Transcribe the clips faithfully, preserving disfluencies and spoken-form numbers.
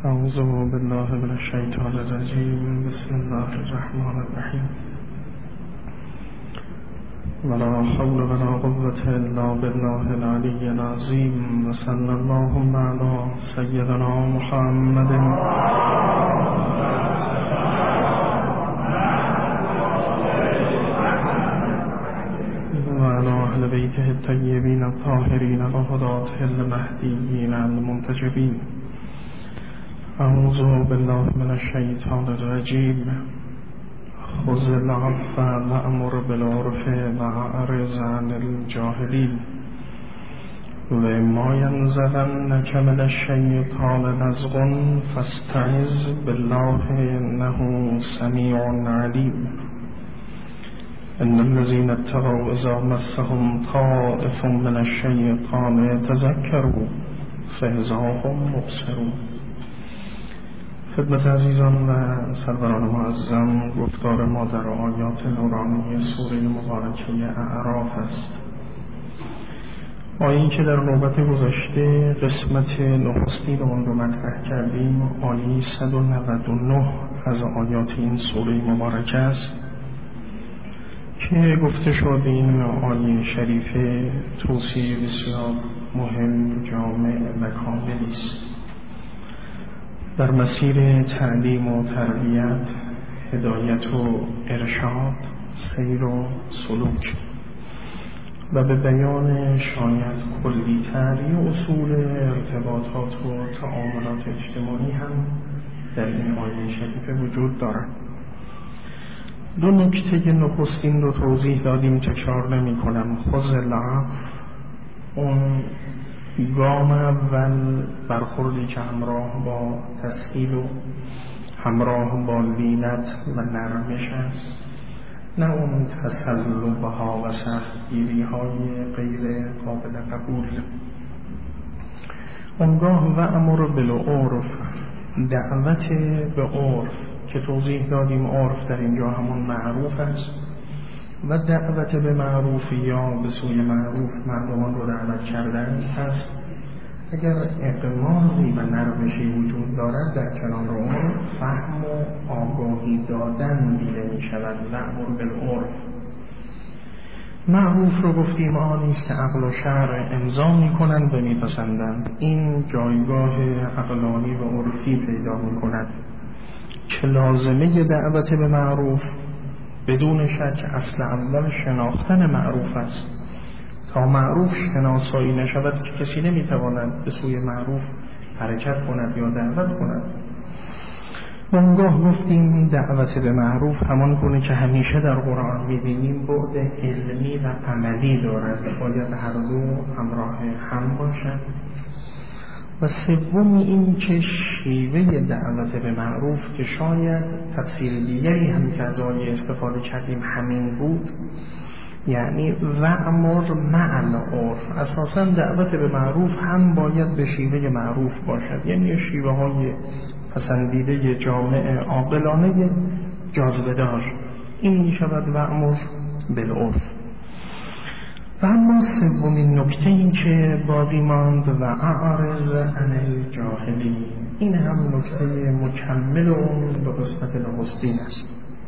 اعوذ بالله من الشیطان الرجیم. بسم الله الرحمن الرحیم. ولا حول ولا قوة الا بالله العلی العظیم. و صلی اللهم علی سیدنا محمد و علی اهل بیته الطیبین الطاهرین الهداة المهدیین المنتجبین. اعوذ بالله من الشیطان الرجیم. خذ العفو وأمر بالعرف وأعرض عن الجاهلین. وإما ينزغنك من الشیطان نزغ فاستعذ بالله إنه سمیع علیم. إن الذين اتقوا إذا مسهم طائف من الشیطان تذکروا فإذا هم مبصرون. خدمت عزیزان و سروران معظم، گفتار ما در آیات نورانی سوره مبارکه اعراف است. آیه‌ای که در نوبت گذشته قسمت نخستین آن رو مطرح کردیم، آیه صد و نود و نه از آیات این سوره مبارکه است که گفته شد این آیه شریفه توصیه بسیار مهم، جامع و کاملی است در مسیر تعلیم و تربیت، هدایت و ارشاد، سیر و سلوک و به بیان شاید کلی تری اصول ارتباطات و تعاملات اجتماعی هم در این آیه شریفه وجود دارد. دو نکته نخستین رو توضیح دادیم، تکرار نمی کنم. خذ العفو، اون گام اول برخوردی که همراه با تسهیل و همراه با لینت و نرمش است، نه اون تسلبها و سختگیری های غیر قابل قبول. اونگاه و امر بالعرف، دعوت به عرف که توضیح دادیم عرف در اینجا همون معروف است و دعوت به معروف یا به سوی معروف مردمان رو دعوت کردن هست. اگر اقماضی و نرمشی وجود دارد در کنار اون فهم و آگاهی دادن دیده می شود. و امر بالعرف، معروف رو گفتیم آنی است که عقل و شرع امضا می کنند و می پسندند. این جایگاه عقلانی و عرفی پیدا می کند که لازمه دعوت به معروف بدون شک اصل اول شناختن معروف است. تا معروف شناسایی نشود که کسی نمیتواند به سوی معروف حرکت کند یا دعوت کند. اونگاه گفتیم دعوت به معروف همان گونه که همیشه در قرآن میبینیم بعد علمی و عملی دارد، باید هر دو همراه هم باشد. و سوم این که شیوه دعوت به معروف که شاید تفسیر دیگری هم که از آیه استفاده کردیم همین بود، یعنی وأمر مع العرف. اساساً دعوت به معروف هم باید به شیوه معروف باشد، یعنی شیوه های پسندیده جامع عاقلانه جاذبه دار. این می شود وأمر بالعرف. و اما سومین نکته این که باقی ماند و اعرض عن الجاهلین، این هم نکته مکمل اون به قسمت نخستین است.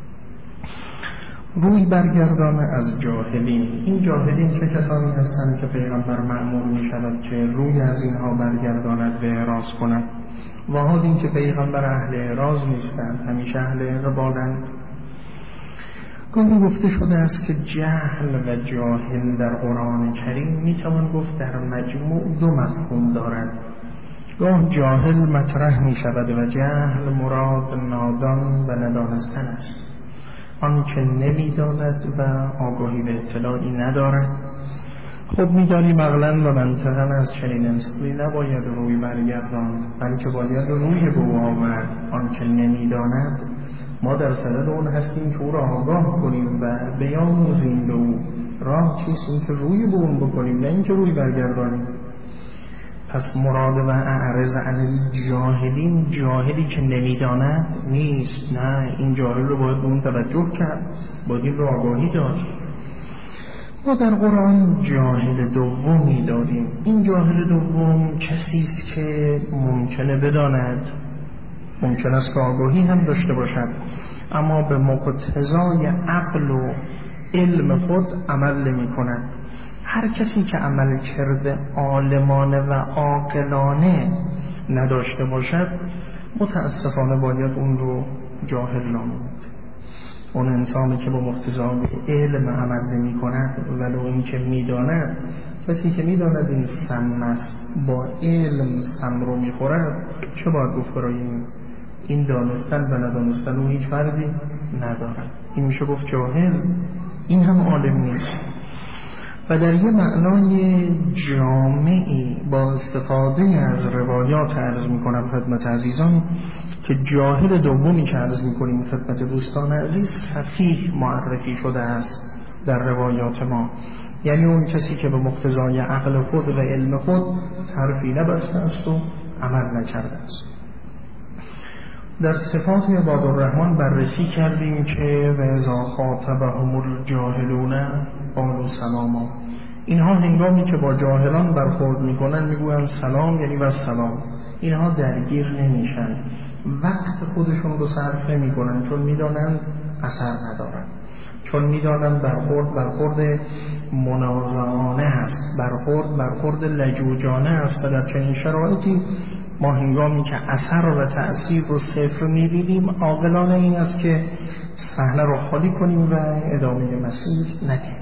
روی برگردان از جاهلین. این جاهلین چه کسانی هستند که پیغمبر مأمور می شود که روی از اینها برگرداند و اعراض کند، و حال این که پیغمبر اهل اعراض نیستند، همیشه اهل اقبالند. گاهی گفته شده است که جهل و جاهل در قرآن کریم میتوان گفت در مجموع دو مفهوم دارد. گاه جاهل مطرح می شود و جهل مراد نادان و ندانستن است، آن که نمیداند و آگاهی به اطلاعی ندارد. خب میدانیم عقلاً و منطقاً از چنین انسانی نباید روی برگرداند، بلکه باید روی به او آورد. آن که نمیداند ما در صدد اون هستیم که او را آگاه کنیم و بیاموزیم به او. راه چیست؟ این که روی به اون بکنیم، نه این که روی برگردانیم. پس مراد و اعرض عن الجاهلین جاهلی که نمیداند نیست، نه، این جاهل رو باید به اون توجه کرد، باید این رو آگاهی داد. ما در قرآن جاهل دومی داریم. این جاهل دوم کسی است که ممکنه بداند ممکن است که آگاهی هم داشته باشد، اما به مقتضای عقل و علم خود عمل نمی کند. هر کسی که عمل کرده عالمانه و عاقلانه نداشته باشد متاسفانه باید اون رو جاهل نامید. اون انسانی که با مقتضای علم عمل نمی کند ولو این که می داند، کسی که می داند این سم است با علم سم رو می خورد، چه باید گفت برای این؟ این دانستن و ندانستن اون هیچ فردی ندارد. این میشه گفت جاهل، این هم عالم نیست. و در یه معنای جامعی با استفاده از روایات عرض می کنم خدمت عزیزان که جاهل دومی که عرض می کنیم خدمت دوستان عزیز سفیه معرفی شده است در روایات ما، یعنی اون کسی که به مقتضای عقل خود و علم خود حرفی نبسته است و عمل نکرده است. در صفات عباد الرحمن بررسی کردیم که و اذا خاطبهم الجاهلون قالوا سلاما، اینها هنگامی که با جاهلان برخورد میکنن میگویند سلام، یعنی و سلام. اینها درگیر نمیشن، وقت خودشون رو صرف نمیکنن، چون میدانند اثر ندارن، چون میدانند برخورد برخورد منازعانه است، برخورد برخورد لجوجانه است. و در چنین شرایطی ما هنگامی که اثر و تأثیر رو صفر می‌بینیم، عاقلانه این است که صحنه رو خالی کنیم و ادامه مسیر ندهیم.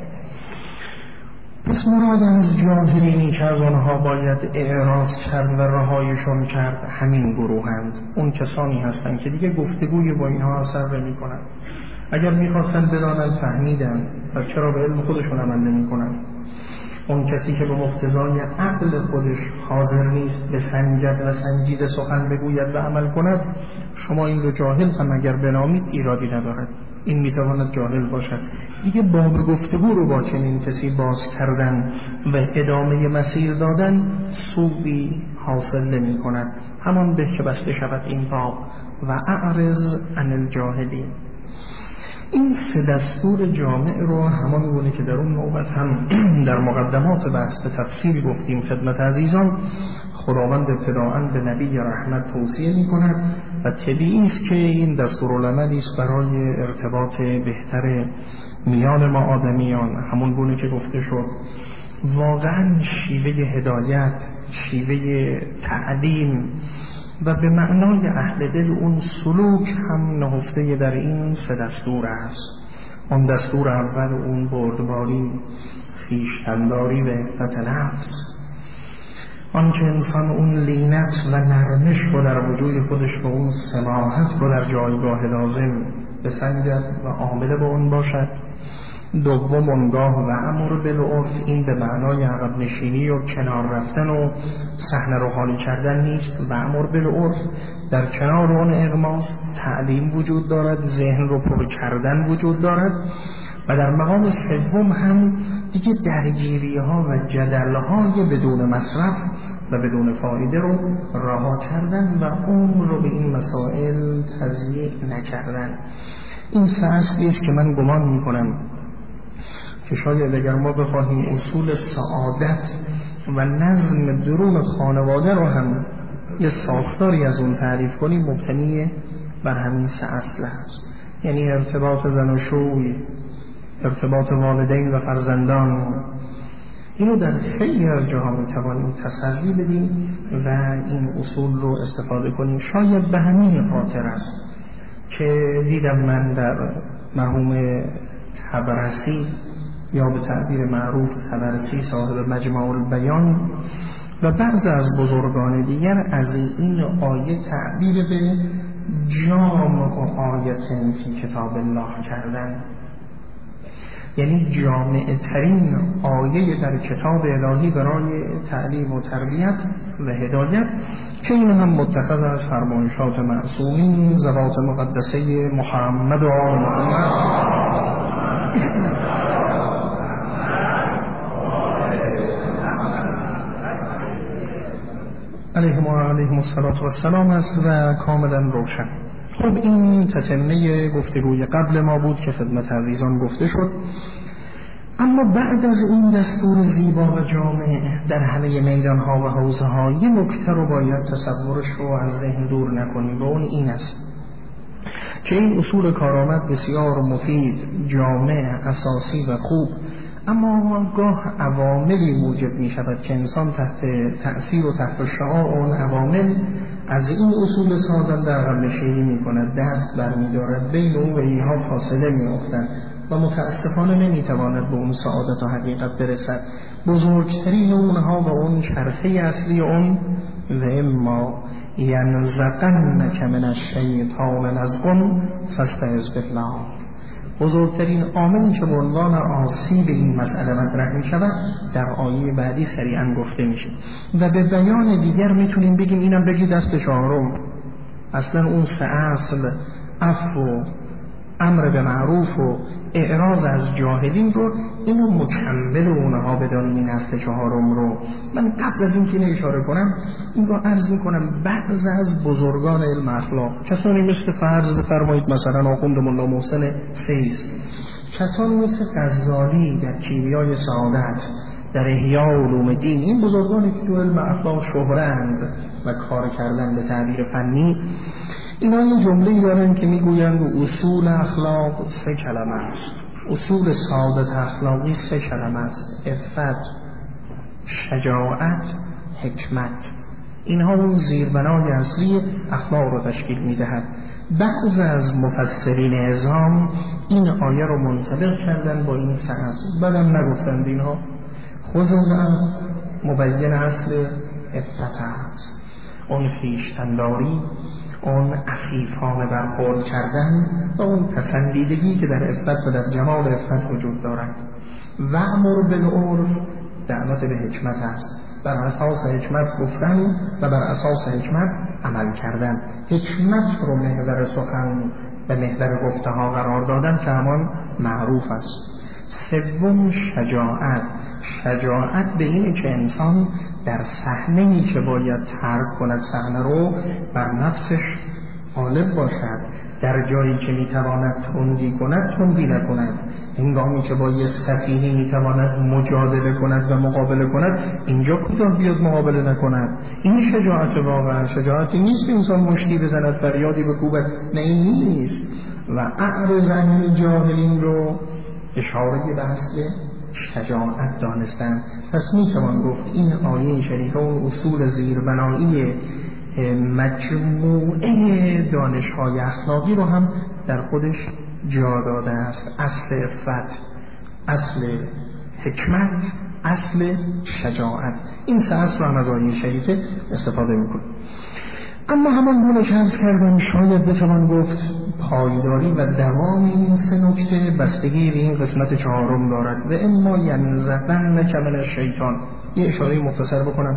پس مراد از جاهلینی که از آنها باید اعراض کرد و رهایشون کرد همین گروهند. اون کسانی هستند که دیگه گفتگوی با اینها اثر نمی‌کند. اگر می‌خواستن بدانند فهمیدن، و چرا به علم خودشون عمل نمی‌کنند؟ اون کسی که به مقتضای عقل خودش حاضر نیست بسنجد و سنجیده سخن بگوید و عمل کند، شما این رو جاهل هم اگر بنامید ایرادی ندارد، این میتواند جاهل باشد. دیگه باب گفتگو رو با چنین کسی باز کردن و ادامه مسیر دادن سودی حاصل نمی کند. همان به که بسته شود این باب و اعرض عن الجاهلین. این سه دستور جامع رو همان گونه که در اون نوبت هم در مقدمات بحث به تفصیل گفتیم خدمت عزیزان، خداوند ابتداءً به نبی رحمت توصیه می کند و طبیعی است که این دستورالعملی است برای ارتباط بهتر میان ما آدمیان. همون گونه که گفته شد واقعاً شیوه هدایت، شیوه تعلیم و به معنای اهل دل اون سلوک هم نهفته در این سه دستور است. اون دستور اول اون بردباری، خویشتن‌داری و عفت نفس، آن که انسان اون لینت و نرمش رو در وجود خودش و اون سماحت رو در جایگاه لازم بسنجد و عامل با اون باشد. دوم اونگاه و امر بالعرف، این به معنای عقب نشینی و کنار رفتن و صحنه رو خالی کردن نیست. و امر بالعرف در کنار اون اغماس تعلیم وجود دارد، ذهن رو پر کردن وجود دارد. و در مقام سوم هم دیگه درگیری ها و جدل های بدون مصرف و بدون فایده رو رها کردن و اون رو به این مسائل تضییع نکردن. این سه اصلی است که من گمان میکنم که شاید اگر ما بخواهیم اصول سعادت و نظم درون خانواده رو هم یه ساختاری از اون تعریف کنیم، مبتنی بر همین سه اصل هست. یعنی ارتباط زن و شوی، ارتباط والدین و فرزندان، اینو در خیلی از جاها میتوانیم تسری بدیم و این اصول رو استفاده کنیم. شاید به همین خاطر است که دیدم من در مرحوم طبرسی یا به تعبیر معروف طبرسی صاحب مجمع البیان و بعض از بزرگان دیگر از این آیه تعبیر به جامع و آیت فی کتاب الله کردن، یعنی جامع ترین آیه در کتاب الهی برای تعلیم و تربیت و هدایت، که این هم متخذ از فرمایشات معصومین ذوات مقدسه محمد و آل محمد علیهم و علیهم الصلاة و السلام است و کاملا روشن. خب این تتمه گفتگوی قبل ما بود که خدمت عزیزان گفته شد اما بعد از این دستور زیبا و جامع در همه میدانها و حوزه ها یه نکته رو باید تصورش رو از ذهن دور نکنیم و اون این است که این اصول کارآمد بسیار مفید، جامع، اساسی و خوب، اما گاه عواملی موجب می شود که انسان تحت تأثیر و تحت شعاع اون عوامل از این اصول سازنده عقب نشینی می کند، دست برمی دارد، بین اون و اینها فاصله می افتند و متاسفانه نمی تواند به اون سعادت و حقیقت برسد. بزرگترین اونها و اون چرخه اصلی اون و اما ینزغنک من الشیطان نزغ فاستعذ بالله، بزرگترین عاملی که به عنوان آسیب این مسئله مطرح می شود در آیه بعدی سریعا گفته میشه و به بیان دیگر میتونیم بگیم اینم بگی دست چهارم. اصلا اون سه اصل، عفو، امر به معروف و اعراض از جاهلین رو، اینو مکمل اونها بدانیم. این اصل چهارم رو من قبل از این که اشاره کنم این رو عرض میکنم. بعض از بزرگان علم اخلاق، کسانی مثل فرض بفرمایید مثلا آخوند ملا محسن فیض، کسانی مثل غزالی در کیمیای سعادت، در احیاء علوم دین، این بزرگانی که تو علم اخلاق شهرند و کار کردن به تعبیر فنی، اینا این جمله دارن که میگویند اصول اخلاق سه کلمه است. اصول سعادت اخلاقی سه کلمه است: عفت، شجاعت، حکمت. اینها اون زیربنای اصلی اخلاق رو تشکیل میدهد. بعض از مفسرین عظام این آیه رو منطبق کردن با این سه اصل، بعدم نگفتند اینها خودم مبین اصل عفت است، اون خویشتن‌داری، اون عفیفانه برخورد کردن و اون پسندیدگی که در عفت و در جمال عفت وجود دارد. و امر بالعرف دعوت به حکمت است، بر اساس حکمت گفتن و بر اساس حکمت عمل کردن. حکمت رو محور سخن و محور گفته ها قرار دادن که همان معروف است. سوم شجاعت. شجاعت به اینه که انسان در صحنه‌ای که باید ترک کند صحنه رو بر نفسش غالب باشد، در جایی که میتواند تندی کند تندی نکند، هنگامی که با یه سفیهی میتواند مجادله کند و مقابله کند اینجا کوتاه بیاد مقابله نکند. این شجاعت واقعا. شجاعتی نیست که انسان مشتی بزند فریادی بکوبد، نه این نیست. و اعرض عن الجاهلین رو اشاره به اصل شجاعت دانستن. پس میتوان گفت این آیه شریفه اون اصول زیربنایی مجموعه دانش‌های اخلاقی رو هم در خودش جا داده است: اصل عفت، اصل حکمت، اصل شجاعت. این سه اصل رو هم از آیه شریفه استفاده میکنه. اما همان گونه که عرض کردم شاید بتوان گفت پایداری و دوام این سه نکته بستگی به این قسمت چهارم دارد. و اما ینزغنک من الشیطان. یه اشاره مختصر بکنم.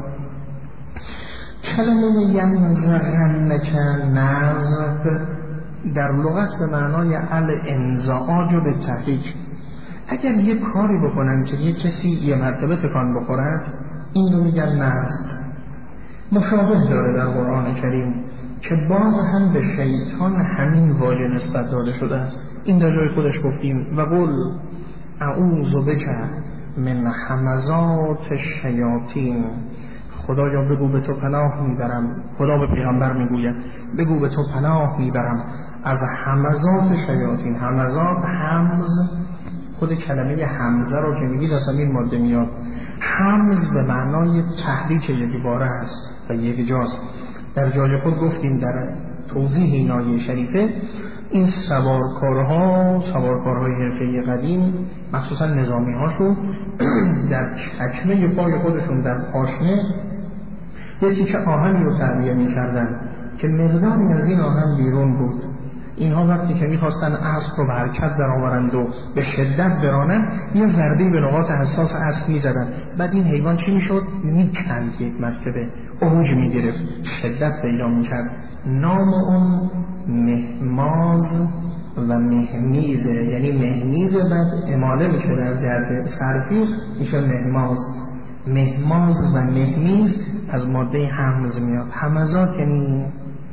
کلمه ینزغنک نزغ در لغت به معنای الانزعاج و بالتحریک. اگر یه کاری بکنن که یه کسی یه مرتبه تکان بخورد، این رو میگن نزغ. مشابه داره در قرآن کریم که باز هم به شیطان همین واژه نسبت داده شده است. این در جای خودش گفتیم و قل اعوذ بک من همزات الشیاطین. خدایا بگو به تو پناه میبرم. خدا به پیغمبر میگوید بگو به تو پناه میبرم از همزات شیاطین. همزات، همز، خود کلمه همزه رو که میگید از همین ماده میاد. همز به معنای تحریک یک باره است و یک جاست. در جای خود گفتیم در توضیح این آیه شریفه این سوارکارها، سوارکارهای حرفه‌ای قدیم، مخصوصا نظامی هاشون در چکمه پای خودشون در پاشنه یکی که آهنی رو تعبیه می کردن که مقداری از این آهن بیرون بود. اینها وقتی که می‌خواستن اسب رو به حرکت در آورند و به شدت برانند، یه ضربه به نقاط حساس اسب می‌زدند. بعد این حیوان چی می‌شد؟ می‌کند، یک مرتبه اوج می‌گرفت، شدت پیدا می‌کرد. نام اون مهماز و مهمیزه، یعنی مهمیزه بعد اماله می‌شد از جهت صرفی میشه مهماز. مهماز و مهمیز از ماده همز میاد. همزات یعنی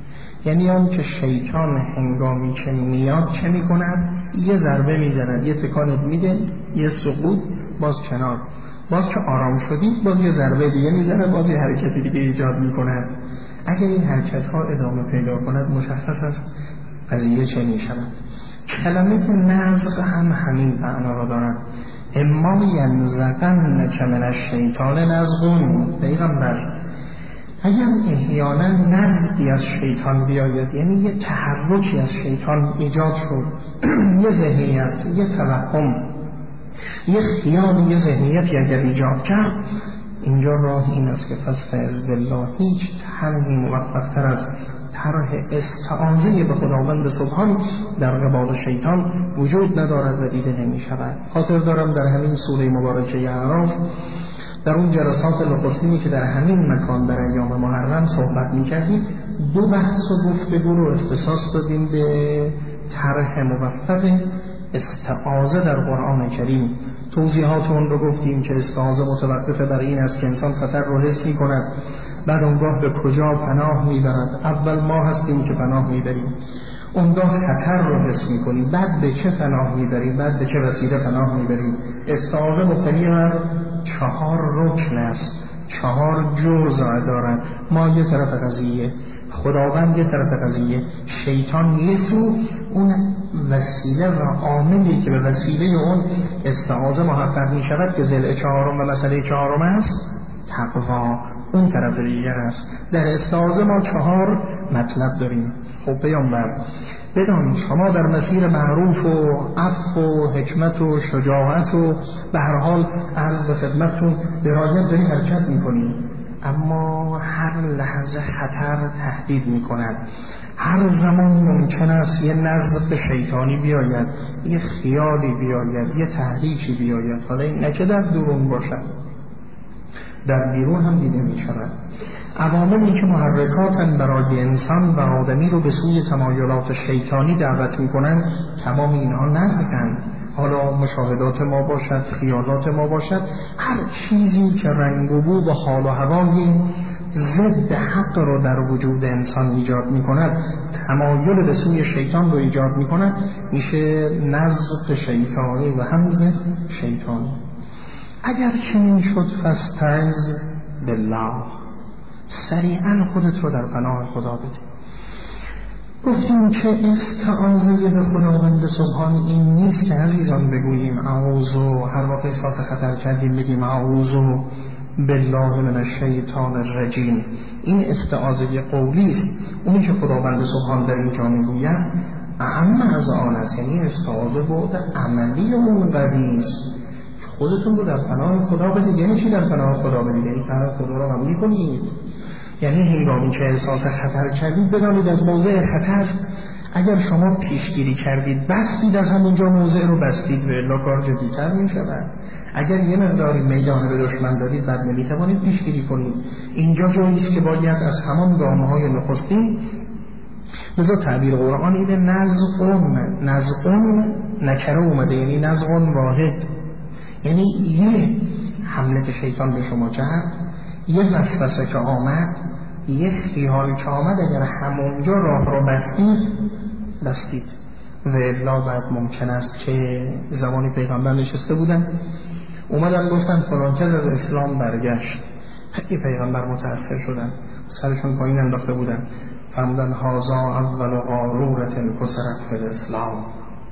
یعنی آن که شیطان هنگامی که میاد چه میکند؟ یه ضربه میزند، یه تکانت میده، یه سقوط، باز کنار، باز که آرام شدید باز یه ضربه دیگه میزند، باز یه حرکتی دیگه ایجاد میکند. اگر این حرکت ها ادامه پیدا کند مشخص است قضیه چه میشود. کلمه نزغ هم همین معنا را دارد. اما ینزغنک من الشیطان نزغ. پیغمبر اگر احیانا نزغی از شیطان بیاید، یعنی یه تحرکی از شیطان ایجاد شد، یه ذهنیت، یه توهم، یه خیال، یه ذهنیتی اگر ایجاد کرد، اینجا راه این است که فاستعذ بالله، هیچ طرحی موفق تر از طرح استعاذه به خداوند سبحان در قبال شیطان وجود ندارد و دیده نمی شود. خاطر دارم در همین سوره مبارکه اعراف، در اون جلسات نخستینی که در همین مکان در ایام محرم صحبت می‌کردیم، دو بحث و گفتگو رو اختصاص دادیم به طرح موفق استعاذه در قرآن کریم. توضیحات اون رو گفتیم که استعاذه متوقفه بر این است که انسان خطر رو حس می‌کند، بعد اونگاه به کجا پناه می‌برد. اول ما هستیم که پناه می‌بریم، اونگاه خطر رو حس می‌کنیم، بعد به چه پناه می‌بریم، بعد به چه وسیله پناه می‌بریم. استعاذه مبتنی بر چهار رکن است، چهار جزء دارد. ما یه طرف قضیه، خداوند یه طرف قضیه، شیطان یه سو، اون وسیله و عاملی که به وسیله اون استعاذه محقق می شود که ضلع چهارم و مسئله چهارم است تقوا، اون طرف دیگر است. در استعاذه ما چهار مطلب داریم. خب پیامبر بدان شما در مسیر معروف و عفو و حکمت و شجاعت و به هر حال عرض به خدمتتون درایت دارید حرکت میکنید، اما هر لحظه خطر تهدید میکند. هر زمان ممکن است یه نزغ شیطانی بیاید، یه خیالی بیاید، یه تحریکی بیاید، حالا این نه که در درون باشد، در بیرون هم دیده می شود. عواملی که محرکاتن برای انسان و آدمی رو به سوی تمایلات شیطانی دعوت می کنن، تمام اینها نزغند. حالا مشاهدات ما باشد، خیالات ما باشد، هر چیزی که رنگ و بو و حال و هوای ضد حق رو در وجود انسان ایجاد می کند، تمایل به سوی شیطان رو ایجاد می کند، میشه نزغ شیطانی و همز شیطانی. اگر چنین شد فاستعذ بالله، سریعا خودت رو در پناه خدا بده. گفتیم که استعاذه به خداوند سبحان این نیست که عزیزان بگوییم اعوذ، هر وقت احساس خطر کردیم بگیم اعوذ بالله من الشیطان الرجیم. این استعاذه قولی است. اونی که خداوند سبحان در اینجا میگوید اعم از آن است، یعنی استعاذه بود عملی اون قوی است. خودتون رو در پناه خدا بدید. یعنی چی در پناه خدا بدید؟ یعنی پناه خدا رو قبول کنید. یعنی هنگامی که احساس خطر کردید بدانید از موضع خطر اگر شما پیشگیری کردید بستید، از همونجا موضع رو بستید و الا کار جدی‌تر می‌شود. اگر یه مقداری میدان به دشمن دارید بعد نمی‌توانید پیشگیری کنید. اینجا جایی است که باید از همان گام‌های نخستین، لذا تعبیر قرآن اینه نزغون، نزغون نکره اومده، یعنی نزغون واحد، یعنی یه حمله که شیطان به شما کرد، یه وسوسه که آمد، یه خیال که آمد، اگر همونجا راه رو بستید بستید و الا بعد ممکن است که زمانی پیغمبر نشسته بودن اومدن گفتن فلان کس از اسلام برگشت، خیلی پیغمبر متأثر شدن، سرشون پایین انداخته بودن، فرمودن هازا اول قارورت کسرت فی الاسلام.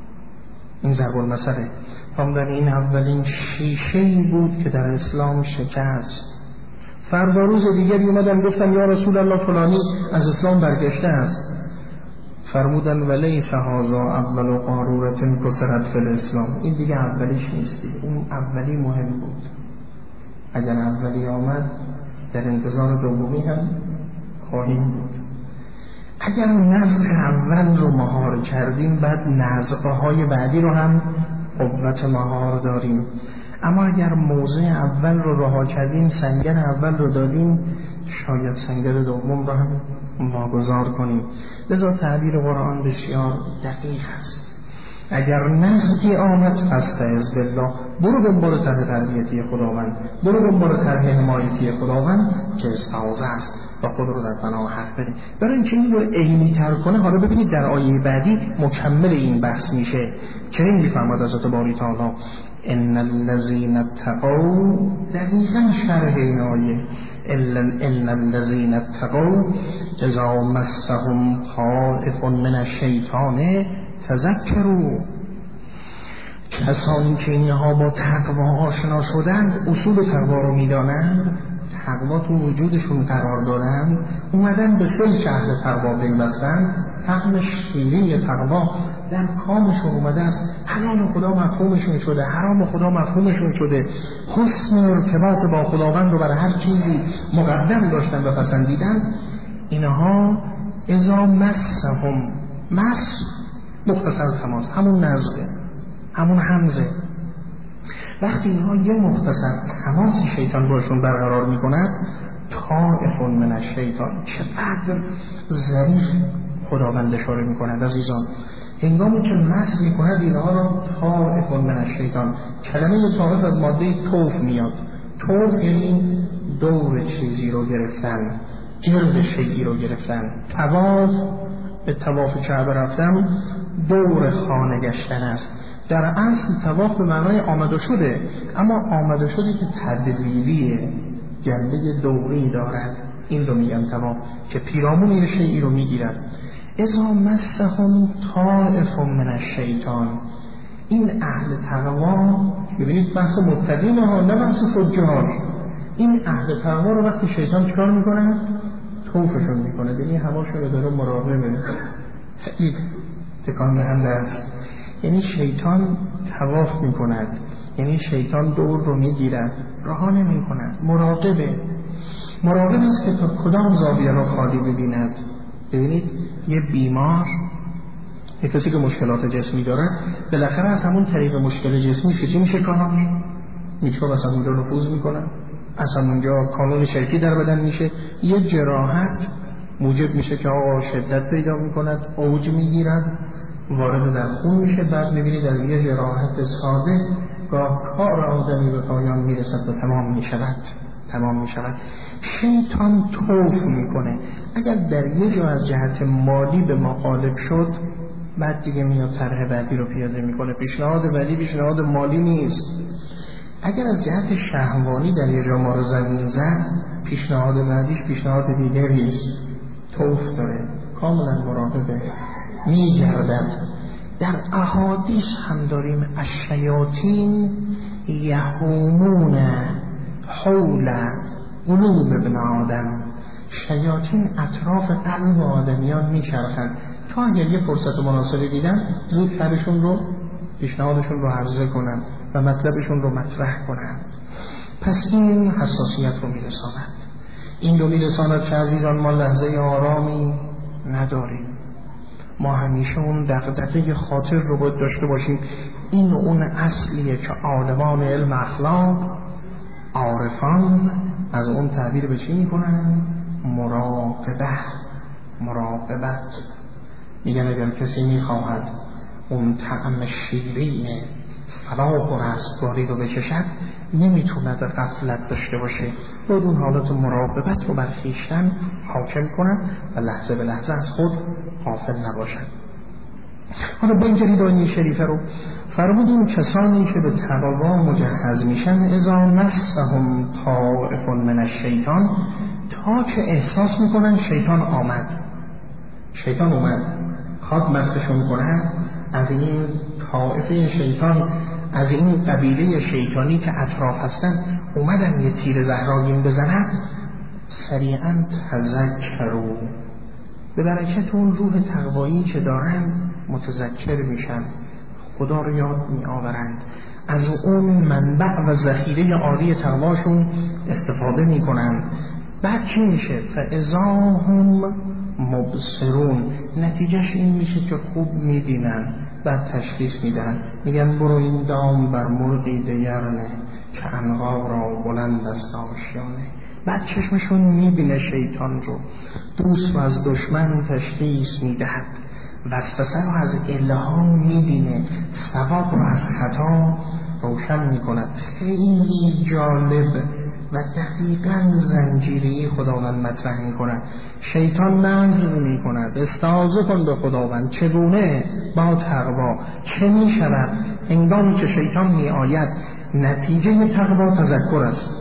این ضرب المثله. فرمودن این اولین شیشه‌ای بود که در اسلام شکست. فردا روز دیگری اومدن گفتن یا رسول الله فلانی از اسلام برگشته است. فرمودن ولیس هازا اول قارورت کسرت فی الاسلام. این دیگه اولیش نیستی، اون اولی مهم بود. اگر اولی آمد در انتظار دومی هم خواهیم بود. اگر نزغ اول رو مهار کردیم بعد نزغهای بعدی رو هم قوت مهار داریم. اما اگر موضع اول رو رها کردیم، سنگر اول رو دادیم، شاید سنگر دوم رو هم واگذار کنیم. لذا تعبیر قرآن بسیار دقیق است. اگر نزدی آمد فاستعذ بالله، برو دنبال طرح تربیتی خداوند، برو دنبال طرح حمایتی خداوند که استعاذه است و خود رو در پناه حق بده. برای اینکه این رو عینی تر کنه، حالا ببینید در آیه بعدی مکمل این بحث میشه که این میفرماد حضرت باری تعالی ان الذين اتقوا، دقیقاً شرح این آیه ان الذين اتقوا اذا مسهم طائف من الشیطان تذکروا، کسانی که اینها با تقوا آشنا شدند، اصول تقوا رو میدانند، تقوا تو وجودشون قرار دارند، اومدن به سلک اهل تقوا پیوستند، طعم شیرین تقوا در کامشون اومده است، حلال خدا مفهومشون شده، حرام خدا مفهومشون شده، حسن ارتباط با خداوند رو برای هر چیزی مقدم داشتن و پسندیدن. اینها اذا مسهم، مس مختصر تماس، همون نزده، همون حمزه، وقتی اینها یه مختصر تماس شیطان باشون برقرار میکند، طائف من الشیطان، چقدر ظریف خداوند اشاره میکند عزیزان، هنگامی که مس میکند اینها را طائف من الشیطان. کلمه طائف از ماده طوف میاد، طوف یعنی دور چیزی رو گرفتن، گرد شیئی رو گرفتن. طواف، به طواف کعبه رفتم، دور خانه گشتن است. در اصل طواف به معنای آمده شده، اما آمده شده که تدویریه، جنبه دوری دارد، این رو میگن طواف، که پیرامون این شیئی رو میگیرد. اذا مسهم طائف من الشیطان، این اهل تقوا، ببینید بحث متقین ها، نه بحث فجار. این اهل تقوا رو وقتی شیطان چکار میکنه؟ طوفشون میکنه، یعنی هواشون رو داره مراقبه، خیلی تکان دهنده است. یعنی شیطان طواف میکند، یعنی شیطان دور رو میگیرد، رها نمیکند، مراقبه. مراقب است که تا کدام زاویه رو خالی ببیند. ببینید یه بیمار، یه کسی که مشکلات جسمی داره، بالاخره از همون طریق مشکل جسمی که چی میشه کاناش؟ میکروب از همونجا نفوذ میکنن، از همونجا کانون شرکی در بدن میشه، یه جراحت موجب میشه که آقا شدت پیدا میکند، اوج میگیرد، وارد در خون میشه. بعد میبینید از یه جراحت ساده گاه کار آدمی به پایان میرسد و تمام میشود تمام میشود. شیطان طوف میکنه. اگر در یه جا از جهت مالی به ما غالب شد، بعد دیگه میاد طرح بعدی رو پیاده میکنه. پیشنهاد بعدی پیشنهاد مالی نیست. اگر از جهت شهوانی در یه جا ما رو زمین زد، پیشنهاد بعدیش پیشنهاد دیگری است. طوف داره، کاملا مراقبه، میگردد. در احادیث هم داریم الشیاطین یهومون حول قلوب ابن آدم، شیاطین اطراف قلب آدمیان میچرخند تا اگر یه فرصت مناسبی دیدن زود ترشون رو، پیشنهادشون رو عرضه کنن و مطلبشون رو مطرح کنن. پس این حساسیت رو میرساند. این رو میرساند که عزیزان ما لحظه آرامی نداریم. ما همیشه اون دغدغه خاطر رو باید داشته باشیم. این اون اصلیه که عالمان علم اخلاق، عارفان از اون تعبیر به چی میکنن؟ مراقبه، مراقبت. میگن اگر کسی میخواهد اون طعم شیرین فلاح و رستگاری رو بچشد، نمیتونه در غفلت داشته باشه، باید اون حالت مراقبت رو بر خویشتن حاکم کنن و لحظه به لحظه از خود غافل نباشن. حالا بنگرید آیه شریفه رو. فرمودیم کسانی که به تقوا مجهز میشن، اذا مسهم طائف من الشیطان، تا که احساس میکنن شیطان آمد، شیطان اومد خواد مسشون کنن، از این طائفه شیطان، از این قبیله شیطانی که اطراف هستن اومدن یه تیر زهراگین بزنن، سریعا تذکروا، به برکت اون روح تقوایی که دارن متذکر میشن، خدا رو یاد می آورند، از اون منبع و ذخیره عالی تقواشون استفاده می کنند. بعد چی میشه؟ فاذا هم مبصرون، نتیجهش این میشه که خوب میبینن، بعد تشخیص میدن، میگن برو این دام بر مرغی دیرنه که عنقا را بلند است آشیانه. بعد چشمشون میبینه شیطان رو، دوست و از دشمن تشخیص میدهد، وسوسه رو از الهام میبینه، صواب رو از خطا روشن میکند. خیلی جالب و دقیقاً زنجیری خداوند مطرح میکند. شیطان نظر میکند استعاذه کن به خداوند چگونه با تقوا چه میشود. هنگامی که شیطان میآید نتیجه تقوا تذکر است.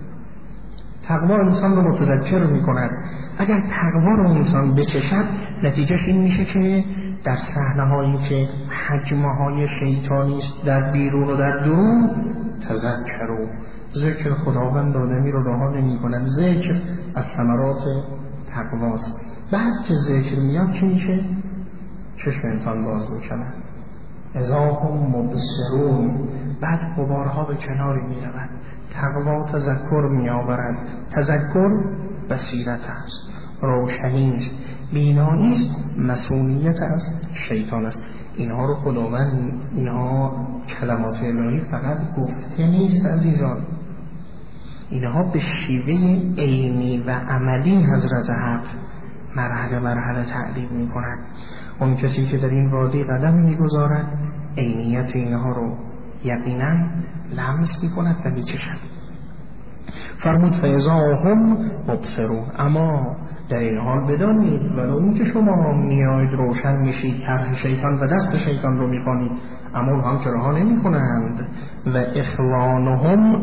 تقوا انسان رو متذکر میکند. اگر تقوا رو انسان بچشد نتیجهش این میشه که در صحنه‌هایی که حجمه‌های شیطانی است در بیرون و در درون تذکروا، ذکر خداوند آدمی رو رها نمی‌کند. ذکر از ثمرات تقواست. بعد که ذکر میاد چی میشه؟ چشم انسان باز میشود. اذا هم مبصرون، بعد غبارها به کناری میرود. تقوا تذکر میآورد. تذکر بصیرت است، روشنی است، بینایی است، مسئولیت از شیطان است. اینها رو خداوند، اینها کلمات الهی فقط گفته نیست عزیزان، اینها به شیوه عینی و عملی حضرت حق مرحله مرحله تعلیم می کند. اون کسی که در این وادی قدم می گذارد عینیت اینها رو یقینا لمس می کند و می چشد. فرمود فاذا هم مبصرون، اما در این حال بدانید ولو اینکه شما میاید روشن میشید طرح شیطان و دست شیطان رو میخوانید، اما اونها هم که رها نمی کنند. و اخوانهم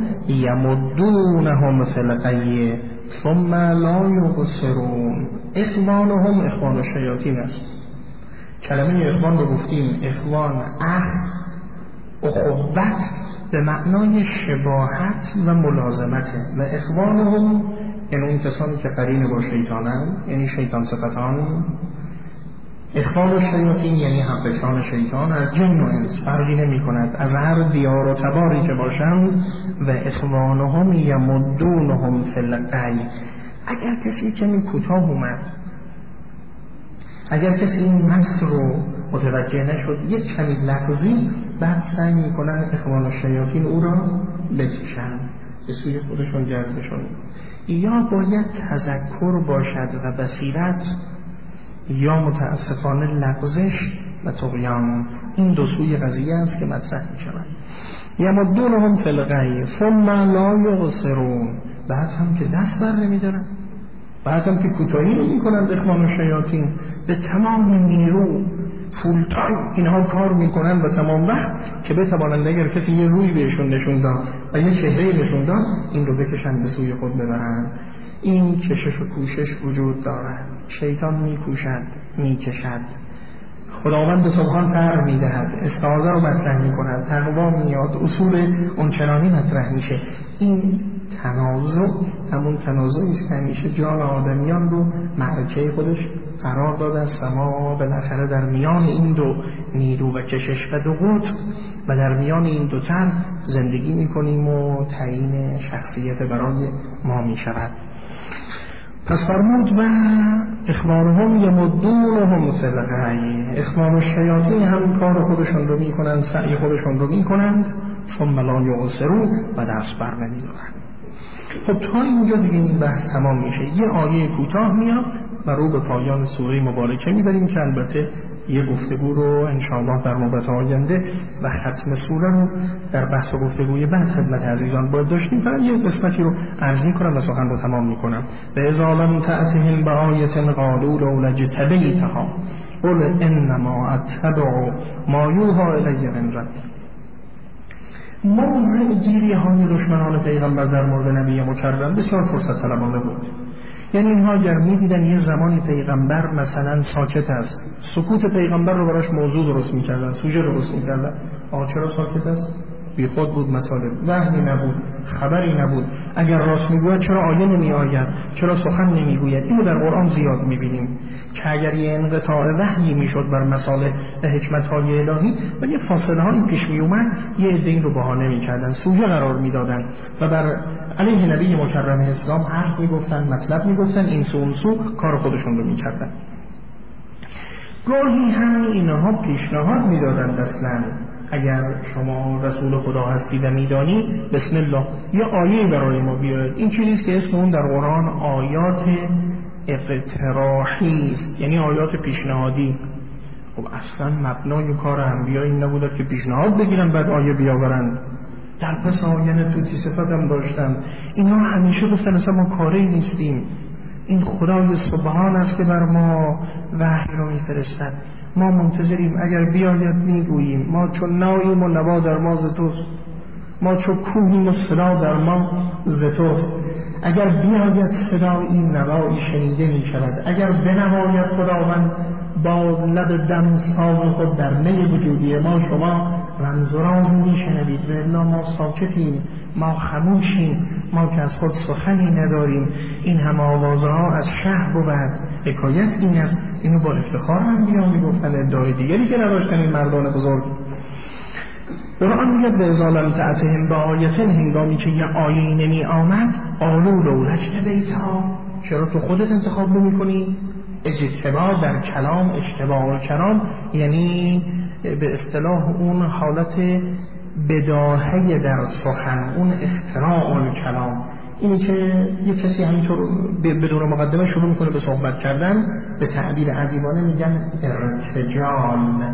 یمدونهم فی الغی ثم لا یبصرون. اخوانهم اخوان الشیاطین است. کلمه اخوان رو گفتیم، اخوان اخ، اخوت به معنای شباهت و ملازمته. و اخوانهم یعنی این کسانی که قرین با شیطانن، یعنی شیطان صفتان. اخوان الشیاطین یعنی همفکران شیطان از جن و انس، فرقی نمی کند از هر دیار و تباری که باشند. و اخوانهم یمدونهم فی الغی. اگر کسی کمی کوتاه اومد، اگر کسی این مس رو متوجه نشد، یک کمی لحظی بعد سعی میکنن اخوان الشیاطین او را بکشن، به سوی خودشون جذبشون. یا باید تذکر باشد و بصیرت، یا متاسفانه لغزش و طغیان. این دو سوی قضیه است که مطرح میشود. یمدونهم فی الغی ثم لا یبصرون. بعد هم که دست بر نمیدارن، بعد هم که کوتاهی نمی کنند اخوان الشیاطین، به تمام نیرو فول تایم اینها کار میکنن و تمام وقت که بتوانند اگر کسی یه روی بهشون نشون داد و یه چهره نشون داد این رو بکشن به سوی خود ببرن. این کشش و کوشش وجود دارد. شیطان میکوشد، میکشد، خداوند سبحان فر میدهد، استعاذه رو مطرح میکند، تقوا میاد، اصول اونچنانی مطرح میشه. این تنازع همون تنازعی است که همیشه جان آدمیان رو معرکه خودش قرار داده است. ما بالاخره در میان این دو نیرو و کشش و دو قطب و در میان این دو تن زندگی میکنیم و تعیین شخصیت برای ما میشود. پس فرمود و اخوانهم یمدونهم فی الغی. اخوان الشیاطین هم کار خودشون رو میکنند، سعی خودشون رو میکنند، ثم لا یبصرون و دست بر نمیدارند. خب تا اینجا دیگه این بحث تمام میشه. یه آیه کوتاه میاد و رو به پایان سوره مبارکه میبریم که البته یه گفتگو رو انشاءالله در مدت آینده و ختم سوره رو در بحث و گفتگوی بعد خدمت عزیزان باید داشتیم. فقط یه قسمتی رو عرض میکنم و سخن رو تمام میکنم. به اذا لم تأتهم بآیة قالوا لولا اجتبیتها قل انما اتبع ما یوحی الی من ربی. موضع گیری های دشمنان پیغمبر در مورد نبی مکرم بسیار فرصت طلبانه بود. یعنی اینها اگر میدیدن یه زمانی پیغمبر مثلا ساکت است، سکوت پیغمبر رو براش موضوع درست میکردن، سوژه درست میکردن. آه چرا ساکت است؟ بی خود بود مطالب، وحی نبود، خبری نبود. اگر راست میگوید چرا آیه نمی آید، چرا سخن نمیگوید؟ اینو در قرآن زیاد میبینیم که اگر یه انقطاع وحی میشد بر مصالح و حکمت‌های الهی و یه فاصله هایی پیش می اومد، یه عده این رو بهانه میکردن، سوژه قرار میدادن و بر علیه نبی مکرم اسلام حرف میگفتن، مطلب میگفتن، این سو اون سو کار خودشون رو میکردن. گاهی هم اینها پیشنهاد میدادن اصلا اگر شما رسول خدا هستی و میدانی بسم الله یه آیه برای ما بیارید. این چیزیست که اسم اون در قرآن آیات اقتراحی است، یعنی آیات پیشنهادی، خب اصلا مبنای کار انبیا این نبود که پیشنهاد بگیرن بعد آیه بیاورند. در پس آینه توتی صفت هم داشتن. اینا همیشه گفتن اصلا ما کاری نیستیم، این خدای سبحان است که بر ما وحی رو میفرستد، ما منتظریم اگر بیاید میگوییم، ما چون ناییم و نوا در ما ز توست، ما چون کوهیم و صدا در ما ز توست. اگر بیاید صدایی نوایی شنیده می شود، اگر بنماید خداوند با لب دم ساز خود در می وجودی ما شما رمز و راز می شنوید، و الا ما ساکتیم، ما خموشیم، ما که از خود سخنی نداریم. این همه آوازها از شهر بود. حکایت این است، اینو با افتخار هم بیان می گفتن، ادعای دیگری که نداشتن این مردان بزرگ. قرآن میگه به ازالم تعتهم با آیتن، هنگامی که یه آیه نمی آمد آلو لولجن بیتا، چرا تو خودت انتخاب نمی کنی؟ اجتباع در کلام، اشتباع کلام یعنی به اصطلاح اون حالت بداهه در سخن، اون اختراع کلام. اینی که یه کسی همینطور بدون مقدمه شروع میکنه به صحبت کردن، به تعبیر ادیبانه میگن ارتجال،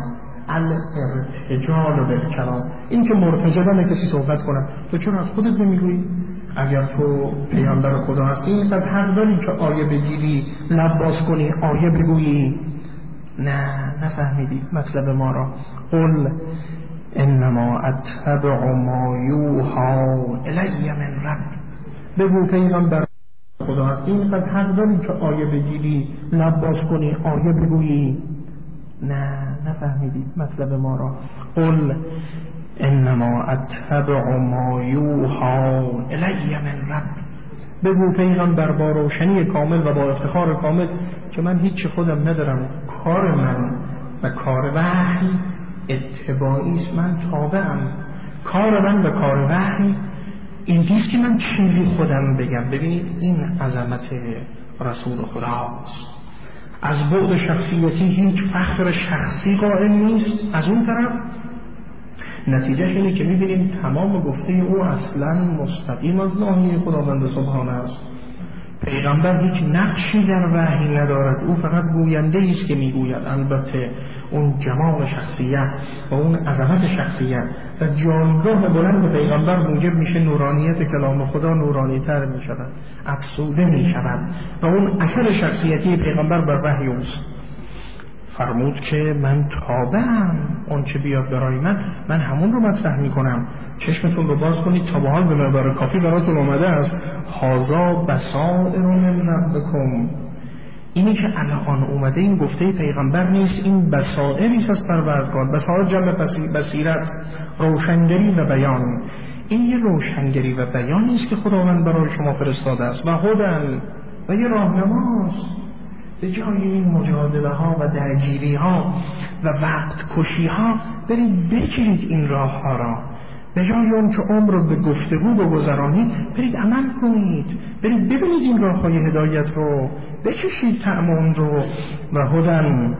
الارتجال بالکلام. این که مرتجلانه کسی صحبت کنه، تو چرا از خودت نمیگویی؟ اگر تو پیامبر خدا هستی اینقدر حق داری که آیه بگیری، لب باز کنی، آیه بگویی. نه، نفهمیدی مطلب ما را. قل انما اتبع ما یوحی الی من رب، بگو پیامبر خدا هستی اینقدر حق داری که آیه بگیری، لب باز کنی، آیه بگویی. نه، نفهمیدی مطلب ما را. قل انما اتبع ما یوحی الی من رب، بگو پیغمبر با روشنی کامل و با افتخار کامل که من هیچ خودم ندارم، کار من و کار وحی اتباعی است، من تابعم. کار من و کار وحی این نیست که من چیزی خودم بگم. ببینید این عظمت رسول خداست. از بعد شخصیتی هیچ فخر شخصی قائل نیست. از اون طرف نتیجه اینه که میبینیم تمام گفته او اصلا مستقیم از ناحیه خداوند سبحانه است. پیغمبر هیچ نقشی در وحی ندارد، او فقط گوینده است که میگوید. البته اون جمال شخصیت و اون عظمت شخصیت و جایگاه بلند پیغمبر موجب میشه نورانیت کلام خدا نورانی تر میشود، افسوده میشود و اون اثر شخصیتی پیغمبر بر وحی اوست. فرمود که من تابعم، اون چه بیاد برای من من همون رو مطرح میکنم. چشمتون رو باز کنید تا به حال به مقدار کافی براتون اومده است. هازا بصائر من ربکم، اینی که الان اومده این گفته پیغمبر نیست، این بصائری است از پروردگار. بصائر جمع بصیرت، روشنگری و بیان. این یه روشنگری و بیان نیست که خداوند برای شما فرستاده است و هدن و یه راهنماست. به جای این مجادله ها و درگیری ها و وقت کشی ها برید بگیرید این راه ها را. به جای اون که عمر رو به گفتگو بگذرانید برید عمل کنید، برید ببینید این راه های هدایت رو، بچشید طعم اون رو. و هدن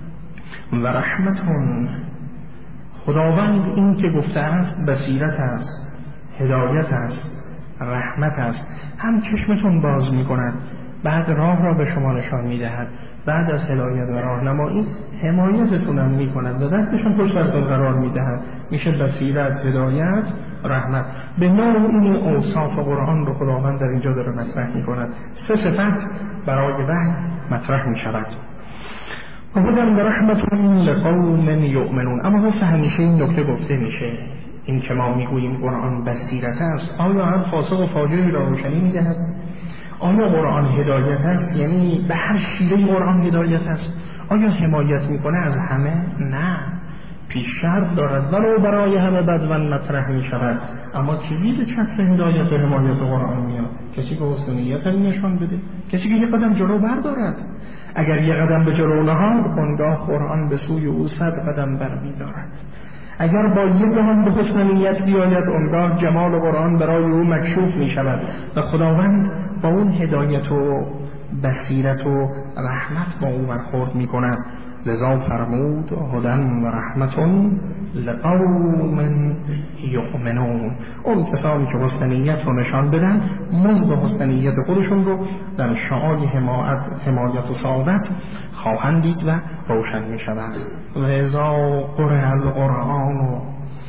و رحمتون، خداوند این که گفته است بصیرت است، هدایت است، رحمت است. هم چشمتون باز می کند، بعد راه را به شما نشان می دهد، بعد از هدایت و راهنمایی حمایتتون هم می کند و دستشون پشت سرتون قرار می دهد. میشه بصیرت، هدایت، رحمت. به نوع این اوصاف قرآن رو خداوند در اینجا داره مطرح می کند. سه صفت برای وحی مطرح می شود. و هدن و رحمتون لقوم یؤمنون. اما واسه همیشه این نکته گفته میشه، این که ما میگوییم قرآن بصیرت است، آیا هر فاسق و فاجری را روشنی می دهد؟ آیا قرآن هدایت است؟ یعنی به هر شیوه قرآن هدایت است؟ آیا حمایت میکنه از همه؟ نه، پیش شرط دارد ولو برای همه بدون مطرح می شود. اما چیزی به چتر هدایت و حمایت قرآن میاد؟ کسی که حسنیت نشان بده، کسی که یه قدم جلو بردارد. اگر یه قدم به جلو نهاد، آنگاه قرآن به سوی او صد قدم برمی دارد. اگر با یک گام به حسن نیت بیاید، آنگاه جمال قرآن برای او مکشوف می شود و خداوند با اون هدایت و بصیرت و رحمت با او برخورد می کند. لذا فرمود هدن و رحمتون لقوم یؤمنون. اون کسانی که حسن نیت رو نشان بدن مزد حسن نیت خودشون رو در شعاع حمایت حمایت و سعادت خواهند دید و روشن می شود. و اذا قرئ القرآن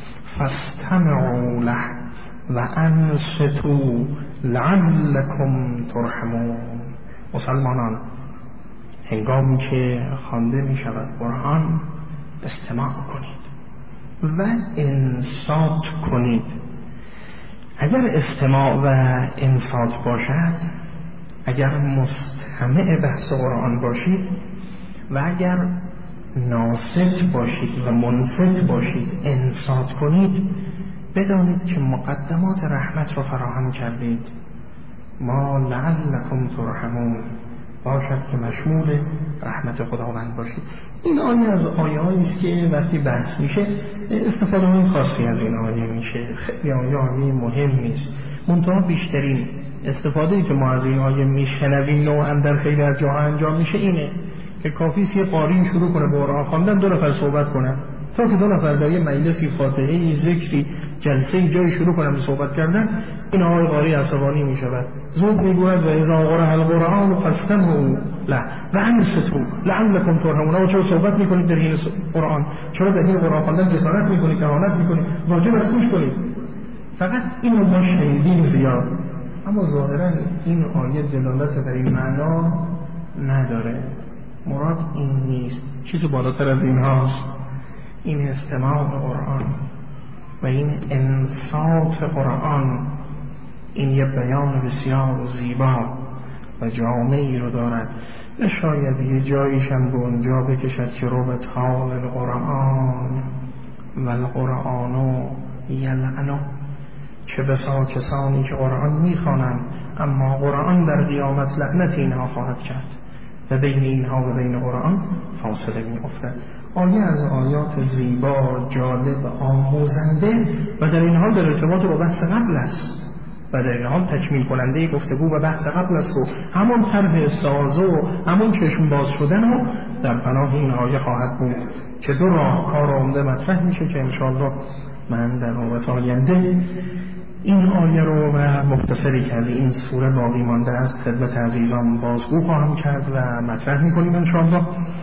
فاستمعوا له و انصتوا لعلکم ترحمون. مسلمانان، هنگامی که خوانده می شود قرآن استماع کنید و انصات کنید. اگر استماع و انصات باشد، اگر مستمع بحث قرآن باشید و اگر ناصت باشید و منصت باشید، انصات کنید، بدانید که مقدمات رحمت را فراهم کردید. ما لعلکم ترحمون باشد که مشمول رحمت خداوند باشید. این آیه از آیه هایی است که وقتی بحث میشه استفاده های خاصی از این آیه میشه. خیلی آیه آیه مهم نیست، منتها بیشترین استفاده که ما از این آیه میشنویم نوعا در خیلی از جاها انجام میشه اینه که کافیست یه قاری شروع کنه با قرآن خواندن، دو نفر صحبت کنن، تا که دو نفر در یه مجلسی فاتحه‌ای ذکری جلسه‌ای جای شروع کنن به صحبت کردن، این آقای قاری عصبانی می شود. زود میگوید و اذا قرئ القرآن فاستمعوا له و انصتوا لعلکم ترحمون. و چرا صحبت میکنید در این قرآن؟ چرا در این قرآن خواندن جسارت میکنید، کهانت میکنید؟ واجب است گوش کنید. فقط اینو ما شنیدیم زیاد، اما ظاهرا این آیه دلالت در این معنا نداره. مراد این نیست، چیزی بالاتر از این هاست. این استماع به قرآن و این انصات قرآن، این یه بیان بسیار زیبا و جامعی رو دارد. شاید یه جاییش هم به اونجا بکشد که رو به طال القرآن و القرآن یلعنو، چه بسا کسانی که قرآن میخوانند اما قرآن در قیامت لعنت اینها خواهد کرد و بین اینها و بین قرآن فاصله می افتد. آیه از آیات زیبا، جالب، آموزنده و در این حال در ارتباط با بحث قبل است و در این حال تکمیل کننده گفتگو و بحث قبل است و همون طرح استعاذه و همون چشم باز شدن رو در پناه این آیه خواهد بود که دو راهکار عمده مطرح میشه که انشاءالله من در نوبت آینده این آیه رو و مختصری که از این سوره باقی مانده است خدمت عزیزان بازگو خواهم کرد و مطرح میکنیم انشاءالله.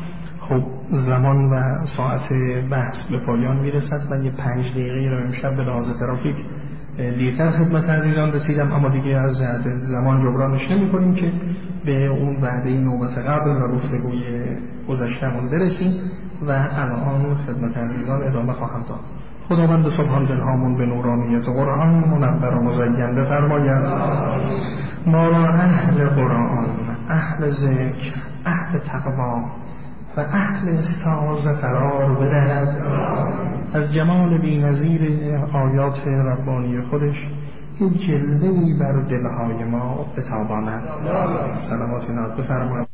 خب زمان و ساعت بحث به پایان میرسد و یه پنج دقیقه رو امشب به لحاظ ترافیک دیرتر خدمت عزیزان رسیدم، اما دیگه از زمان جبرانش نمی کنیم که به اون وعده نوبت قبل و گفتگوی گذشته‌مون برسیم و الان خدمت عزیزان ادامه خواهم داد. خداوند سبحان دلهامون به نورانیت قرآن منور و مزین بفرماید. ما را اهل قرآن، اهل ذکر، اهل تقوا و اهل استعاذه قرار بدهد. از جمال بی‌نظیر آیات ربانی خودش یک جلوه‌ای بر دلهای ما بتاباند. سلامات ناد بفرمایید.